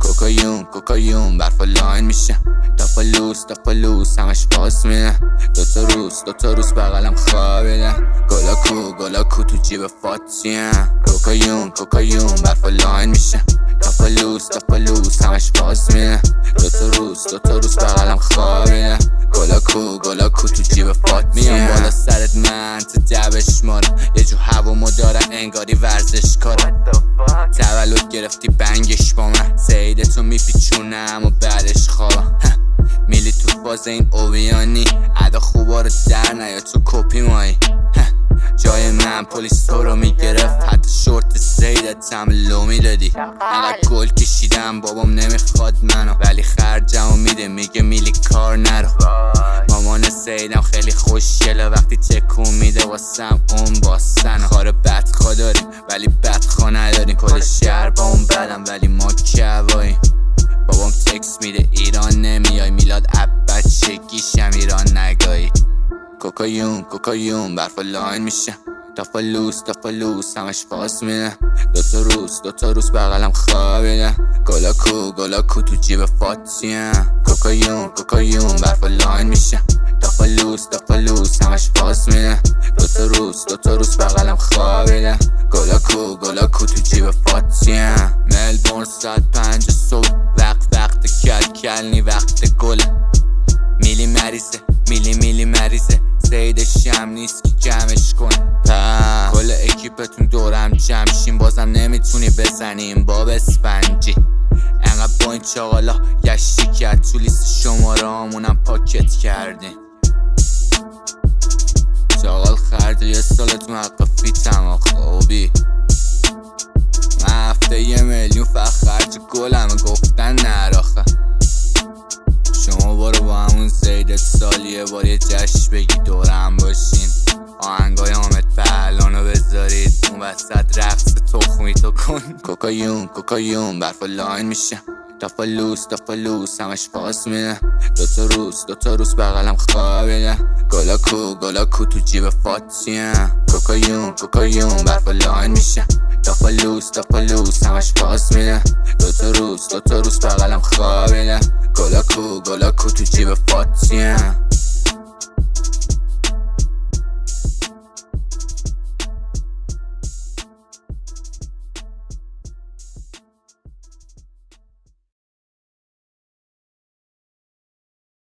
کوکایون برف لاین میشه. تافالوس همش باز میده. دوتا روز بغلم خوابیده. گلاکو تو جیب فاتیه. کوکایون برف لاین میشه. تافالوس همش باز میده. دوتا روز بغلم خوابیده. گلاکو تو جیب فاتیه. میام بالا سرت من تو جبش مارم. یه جو هوامو دارم انگاری ورزش کارم. تولد گرفتی بنگش با من. سیدتو میپیچونم و بعدش خوابم. میلی تو فاز این اویانی. عدا خوبا رو در نیا تو کپی مایی. جای من پلیس تو رو میگرفت. حتی شورت سیدت هم لو میدادی. انقدر گل کشیدم بابام نمیخواد منو، ولی خرجمو میده میگه میلی کار نرو. مامان سیدم خیلی خوشگله وقتی تکون میده واسم اون باسن. خاره بدخوا داریم ولی بدخوا نداریم. کل شهر با اون بدم ولی ما کواییم. بابام تکس میده ایران نمیای. میلاد عبد چگیشم ایران نگایی. کوکایون برف لاین میشه. تافالوس همش باز میده. دوتا روز بغلم خوابیده. گلاکو تو جیب فاتیه. کوکایون برف لاین میشه. تافالوس همش باز میده. دوتا روز بغلم خوابیده. گلاکو تو جیب فاتیه. ملبورن ساعت 5 صبح. وقت کلنی وقت گله. میلی مریضه سیدش هم نیست که جمعش کن. کل اکیپتون دورم جمعشین بازم نمیتونی بزنیم باب اسفنجی. انقدر با این چاقالا گشتی کرد تو لیست شماره همونم پاکت کردیم. چاقال خرد یه سالتون حق فیتم خوبی. من هفته 1 میلیون فقط خرج گلم گفتن نراخه. شما برو با همون زیدت سالیه بار یه جشن بگی دورم باشین. آهنگای حامد پهلوانو بذارید اون وسط رقص تخمی تو کن. کوکایون برف لاین میشه. تافالوس همش باز میده. دوتا روز بغلم خوابیده. گلاکو تو جیب فاتیه. کوکایون برف لاین میشه. تافالوس همش باز میده. دوتا روز بغلم خوابیده. گلاکو تو جیب فاتیه.